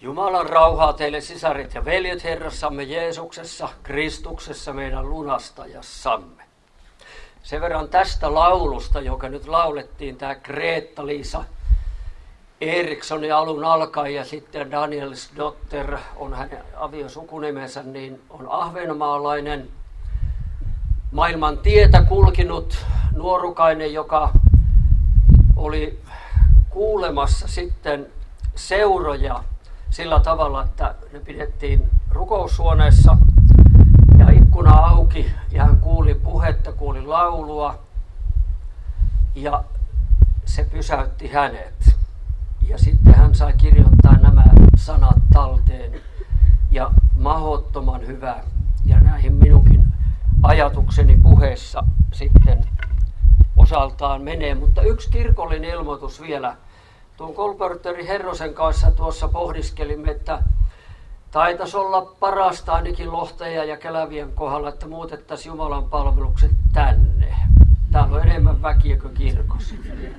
Jumalan rauhaa teille sisaret ja veljet Herrassamme Jeesuksessa, Kristuksessa meidän lunastajassamme. Sen verran tästä laulusta, joka nyt laulettiin, tämä Greta-Liisa Erikssonin alun alkaen ja sitten Danielsdotter on hänen aviosukunimensä, niin on ahvenmaalainen maailman tietä kulkinut nuorukainen, joka oli kuulemassa sitten seuroja sillä tavalla, että ne pidettiin rukoushuoneessa ja ikkuna auki ja hän kuuli puhetta, kuuli laulua ja se pysäytti hänet. Ja sitten hän sai kirjoittaa nämä sanat talteen ja mahdottoman hyvä ja näihin minunkin ajatukseni puheessa sitten osaltaan menee. Mutta yksi kirkollinen ilmoitus vielä. Tuon kolportööri Herrosen kanssa tuossa pohdiskelimme, että taitaisi olla parasta ainakin Lohtaja ja Kelävien kohdalla, että muutettaisiin Jumalan palvelukset tänne. Täällä on enemmän väkiä kuin kirkossa.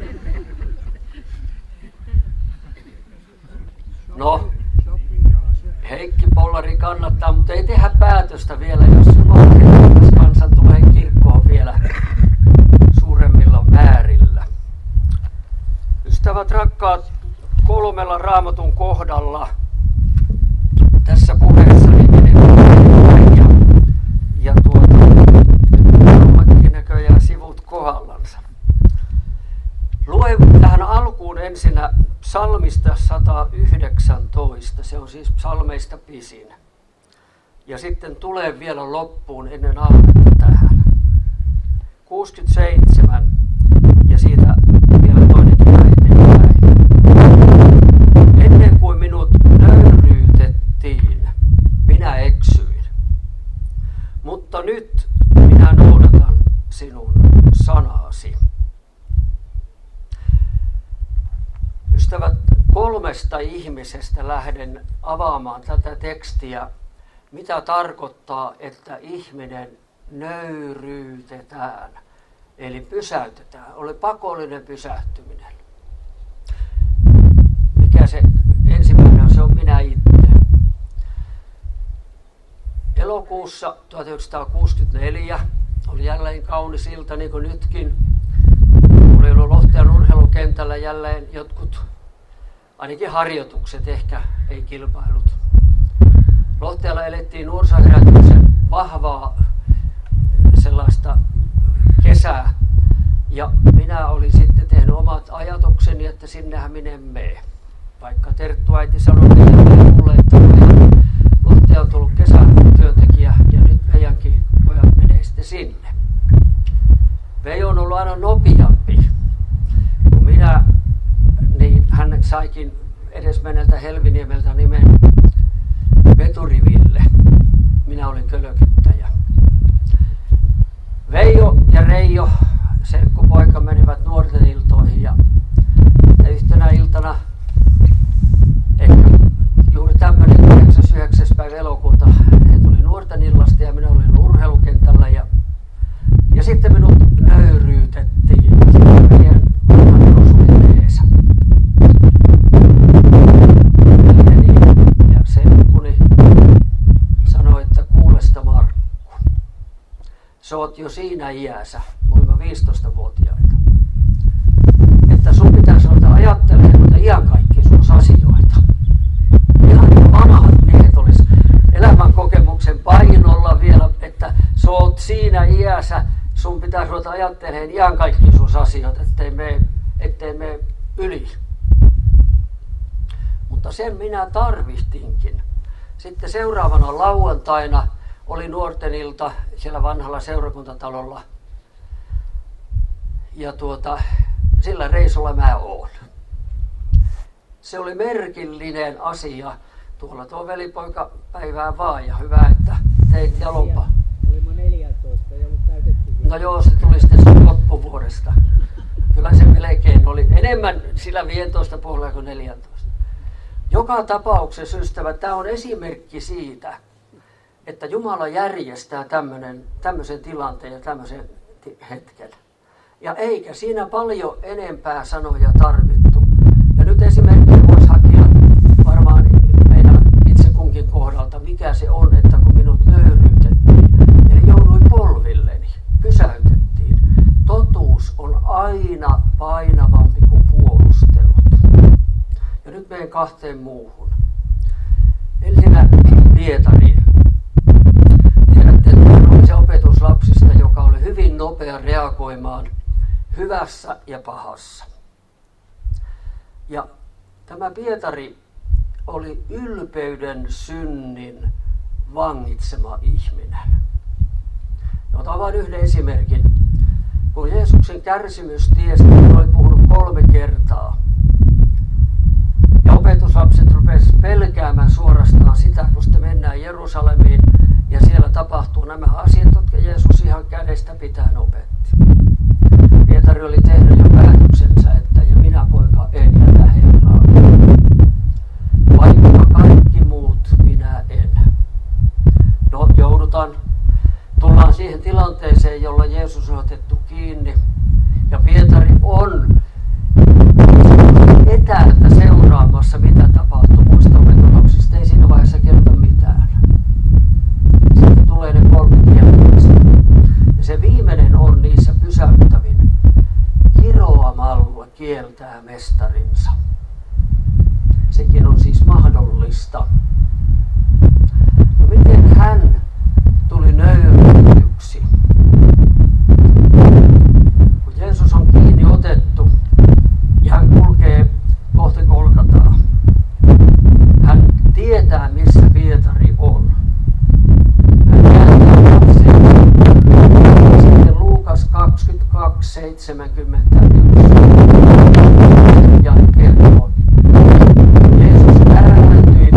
No, Heikki Pollari kannattaa, mutta ei tehdä päätöstä vielä, jos Jumalan kansan tulee kirkkoon vielä suuremmilla määrillä. Ystävät rakkaat, 3 Raamatun kohdalla tässä puheessani ja ovatkin näköjään sivut kohdallansa. Luen tähän alkuun ensinnä psalmista 119, se on siis psalmeista pisin. Ja sitten tulee vielä loppuun ennen aamenta tähän. 67 ja siitä vielä toinenkin eteenpäin. Ennen kuin minut nöyryytettiin, minä eksyin. Mutta nyt minä noudatan sinun sanasi. Ystävät, 3 ihmisestä lähden avaamaan tätä tekstiä, mitä tarkoittaa, että ihminen nöyryytetään, eli pysäytetään. Oli pakollinen pysähtyminen. Mikä se ensimmäinen on? Se on minä itse. Elokuussa 1964 oli jälleen kaunis ilta, niin kuin nytkin. Oli ollut Lohtajan urheilukentällä jälleen jotkut, ainakin harjoitukset, ehkä ei kilpailut. Lohtajalla elettiin nuorisoherätyksen vahvaa sellaista kesää. Ja minä olin sitten tehnyt omat ajatukseni, että sinnehän minä en mene. Vaikka Terttu äiti sanoi mulle, että Lohtaja on tullut kesätyöntekijä ja nyt meidänkin pojat menee sitten sinne. Veijo on ollut aina nopeampi kuin minä, niin hän saikin edesmenneltä Helviniemeltä nimen Veturiville. Minä olin kölökyttäjä. Veijo ja Reijo, serkkupoika, menivät nuorten iltoihin ja yhtenä iltana, ehkä juuri tämmöinen 9. päivä elokuuta, he tuli nuorten illasta ja minä olin urheilukentällä ja sitten minut nöyryytettiin meidän vanhanosuiteessa. Ja serkkuni sanoi, että kuulesta Markku, sä oot jo siinä iässä, me olimme 15-vuotiaita, että sun pitäisi ruveta ajattelemaan noita iankaikkisuusasioita. Ihan niin vanhat miehet olisi elämän kokemuksen painolla vielä, että sä oot siinä iässä, sun pitäisi ruveta ajattelemaan iankaikkisuusasioita, ettei mene yli. Mutta sen minä tarvittinkin. Sitten seuraavana lauantaina oli nuorten ilta siellä vanhalla seurakuntatalolla. Ja sillä reissulla mä oon. Se oli merkillinen asia. Tuolla tuo velipoika päivää vaan ja hyvä, että teit jalompa. Olimme 14 ja ollut täytetty. No joo, se tuli sitten sun loppuvuodesta. Kyllä se melkein oli enemmän sillä 15 puolella kuin 14. Joka tapauksessa, ystävät, tämä on esimerkki siitä, että Jumala järjestää tämmöisen tilanteen ja tämmöisen hetken. Ja eikä siinä paljon enempää sanoja tarvittu. Ja nyt esimerkiksi voisi hakea varmaan meidän kahteen muuhun. Ensinnä Pietariin. Tiedätte, että hän oli se opetuslapsista, joka oli hyvin nopea reagoimaan hyvässä ja pahassa. Ja tämä Pietari oli ylpeyden synnin vangitsema ihminen. Otan vain yhden esimerkin. Kun Jeesuksen kärsimystiestä oli puhunut 3 kertaa, ja opetuslapset rupesivat pelkäämään suorastaan sitä, kun sitten mennään Jerusalemiin, ja siellä tapahtuu nämä asiat, jotka Jeesus ihan kädestä pitäen opetti. Pietari oli tehnyt jo päätöksensä, että ja minä poika en jätä Herraa. Vaikka kaikki muut, minä en. No, tullaan siihen tilanteeseen, jolla Jeesus on otettu kiinni. Ja Pietari on etäältä seuraamassa, mitä tapahtuu. Muista opetuslapsista ei siinä vaiheessa kerrota mitään. Sitten tulee ne 3 kieltämistä. Ja se viimeinen on niissä pysäyttävin. Kiroamalla kieltää mestarinsa. Sekin on siis mahdollista. No miten hän tuli nöyryytetyksi? Kun Jeesus on kiinni otettu ja hän kulkee kohti Golgataa, hän tietää, missä Pietari on. Hän kääntää katseen. Sitten Luukas 22:71 ja kertoo. Jeesus kääntyi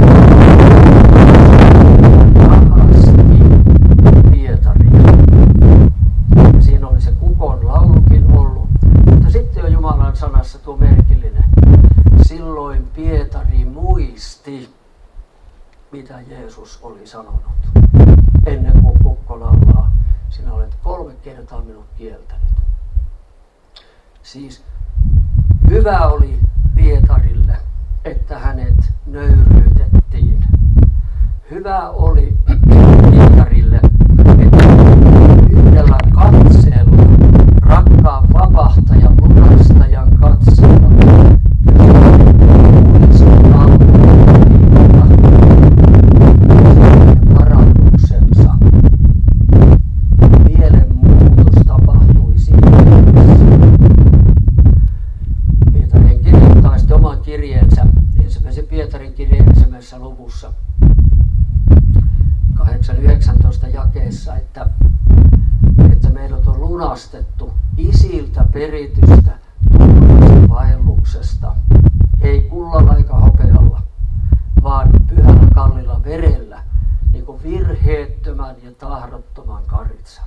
Pietariin. Siinä oli se kukon laulukin ollut, mutta sitten on Jumalan sanassa tuo merkillinen. Silloin Pietari muisti, mitä Jeesus oli sanonut. Ennen kuin kukko laulaa, sinä olet 3 kertaa minut kieltänyt. Siis hyvä oli Pietarille, että hänet nöyryytettiin. Hyvä oli Pietarille, että yhdellä katseella, rakkaan vapahtajan, lunastajan katseella, muistin alkuviiva parannuksensa. Mielenmuutos tapahtui siinä. Pietari kirjoittaa sitten oman kirjeensä, ensimmäisen Pietarin kirjeen 1. luvussa 8-19 jakeessa, että meidät on lunastettu isiltä peritystä turvallisesta vaelluksesta, ei kullalla eikä hopealla, vaan pyhällä kallilla verellä, niin kuin virheettömän ja tahdottoman karitsan.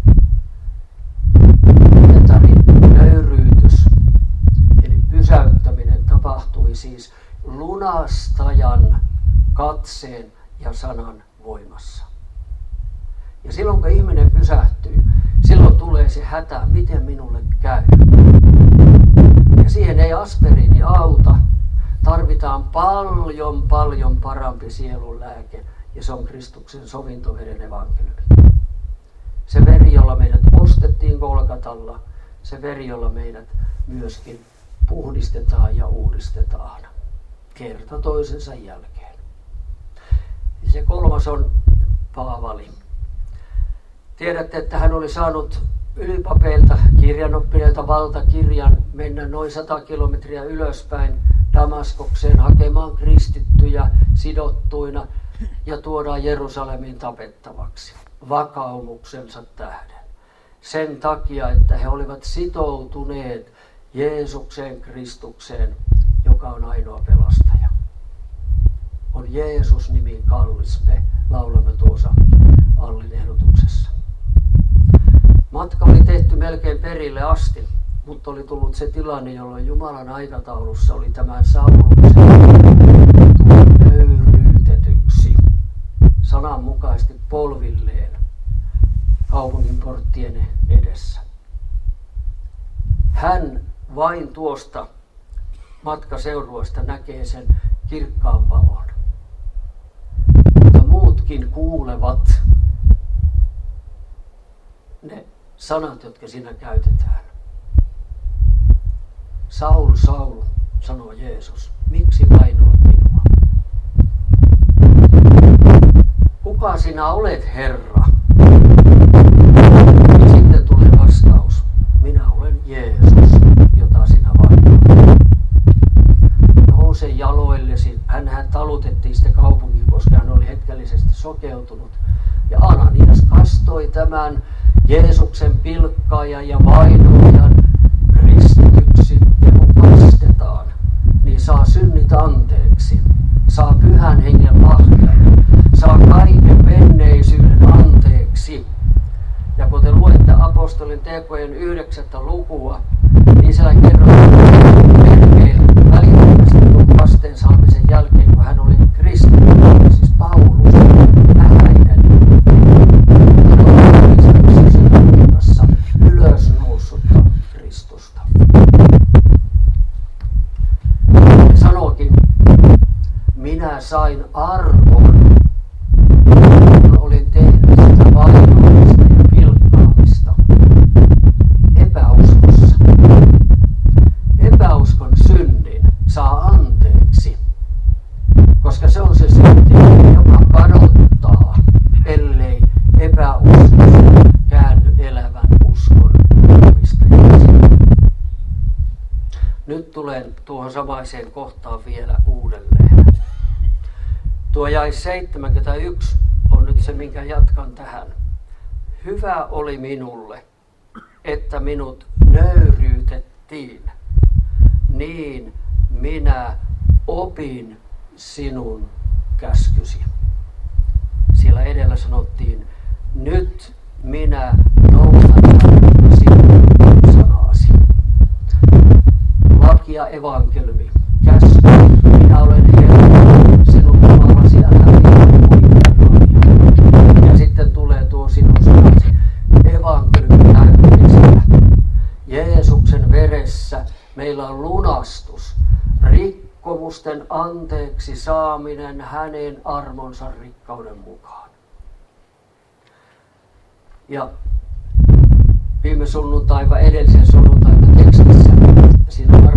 Pietarin nöyryytys, eli pysäyttäminen, tapahtui siis lunastajan katseen ja sanan voimassa. Ja silloin kun ihminen pysähtyy, silloin tulee se hätä, miten minulle käy. Ja siihen ei aspiriini auta. Tarvitaan paljon parempi sielun lääke, ja se on Kristuksen sovintoveren evankeliumi. Se veri, jolla meidät ostettiin Golgatalla, se veri, jolla meidät myöskin puhdistetaan ja uudistetaan kerta toisensa jälkeen. Ja se 3. on Paavali. Tiedätte, että hän oli saanut ylipapeilta, kirjanoppineilta valtakirjan mennä noin 100 kilometriä ylöspäin Damaskokseen hakemaan kristittyjä sidottuina ja tuodaan Jerusalemiin tapettavaksi vakaumuksensa tähden. Sen takia, että he olivat sitoutuneet Jeesukseen Kristukseen, joka on ainoa pelastaja. On Jeesus nimi kallis, me laulamme tuossa Allin ehdotuksessa. Matka oli tehty melkein perille asti, mutta oli tullut se tilanne, jolloin Jumalan aikataulussa oli tämän Sauluksen nöyryytetyksi sananmukaisesti polvilleen kaupungin porttien edessä. Hän vain tuosta matkaseurueesta näkee sen kirkkaan valon. Mutta muutkin kuulevat ne sanat, jotka siinä käytetään. Saul, Saul, sanoo Jeesus, miksi vainoat minua? Kuka sinä olet, Herra? Ja sitten tulee vastaus, minä olen Jeesus, jota sinä vainoat. Nouse jaloillesi. Hänhän talutettiin sitten kaupunkiin, koska hän oli hetkellisesti sokeutunut. Ja Ananias kastoi tämän Jeesuksen pilkkaajan ja vainoajan kristityksi. Ja kun kastetaan, niin saa synnit anteeksi, saa pyhän hengen lahjan, saa kaiken menneisyyden anteeksi. Ja kun te luette apostolin tekojen 9. lukua, niin siellä kerrotaan perkeillä välittömästi tuon kasteen saamisen jälkeen, kun hän oli kristitty, siis Paulus, vähäinen. Hän oli sisäpinnassa ylösnoussutta Kristusta. Ja sanookin, minä sain arvon, kun olin tehnyt sitä vainoamista ja pilkkaamista epäuskossa. Epäuskon synnin saa anteeksi, koska se on se synti, joka kadottaa, ellei epäuskossa käänny elävän uskon omistajaksi. Nyt tulen tuohon samaiseen kohtaan vielä uudelleen. Tuo jae 71 on nyt se, minkä jatkan tähän. Hyvä oli minulle, että minut nöyryytettiin. Niin minä opin sinun käskysi. Siellä edellä sanottiin, nyt minä noudatan sinun sanasi. Laki ja evankeliumi, käsky, minä olen Herra, sinun Jumalasi, älä minua. Ja sitten tulee tuo sinun sanasi, evankeliumin näyttämisellä. Jeesuksen veressä meillä on lunastus, rikkomusten anteeksi saaminen hänen armonsa rikkauden mukaan. Ja viime sunnuntai vai edellisen sunnuntain tekstissä, siinä on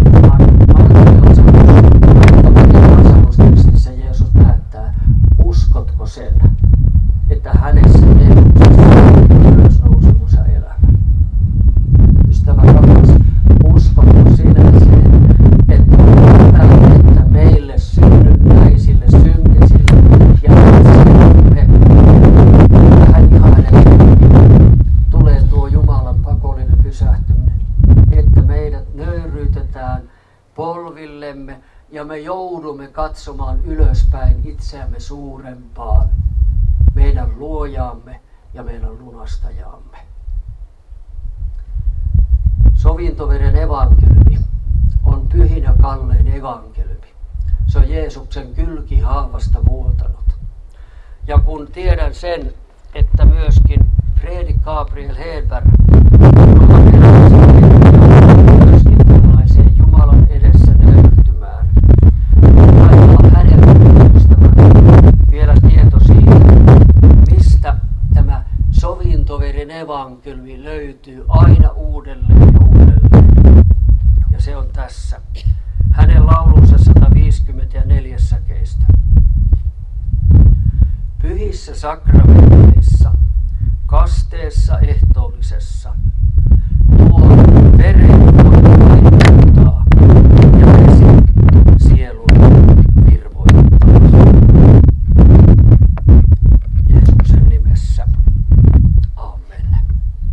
Markku-evankelistekstissä Jeesus päättää, uskotko sen, että hänessä Jeesuksessa on ylösnousemus ja elämä. Ystävä rakas, uskotko sinä sen, että meille synnynnäisille, synkisille ja itsellemme tähän ihanelle tulee tuo Jumalan pakollinen pysähtyminen, että meidät nöyryytetään polvillemme ja me joudumme katsomaan ylöspäin itseämme suurempaan, meidän luojaamme ja meidän lunastajaamme. Sovintoveren evankeliumi on pyhin ja kallein evankeliumi. Se on Jeesuksen kylkihaavasta vuotanut. Ja kun tiedän sen, että myöskin Fredrik Gabriel Hedberg myöskin tällaiseen Jumalan edessä nöyrtymään. Laittaa hänelle ystävän vielä tieto siitä, mistä tämä sovintoverin evankeliumi löytyy aina uudelleen ja uudelleen. Ja se on tässä. Hänen laulunsa 154 säkeistä. Pyhissä sakramenteissa, kasteessa ehtoollisessa, tuon veren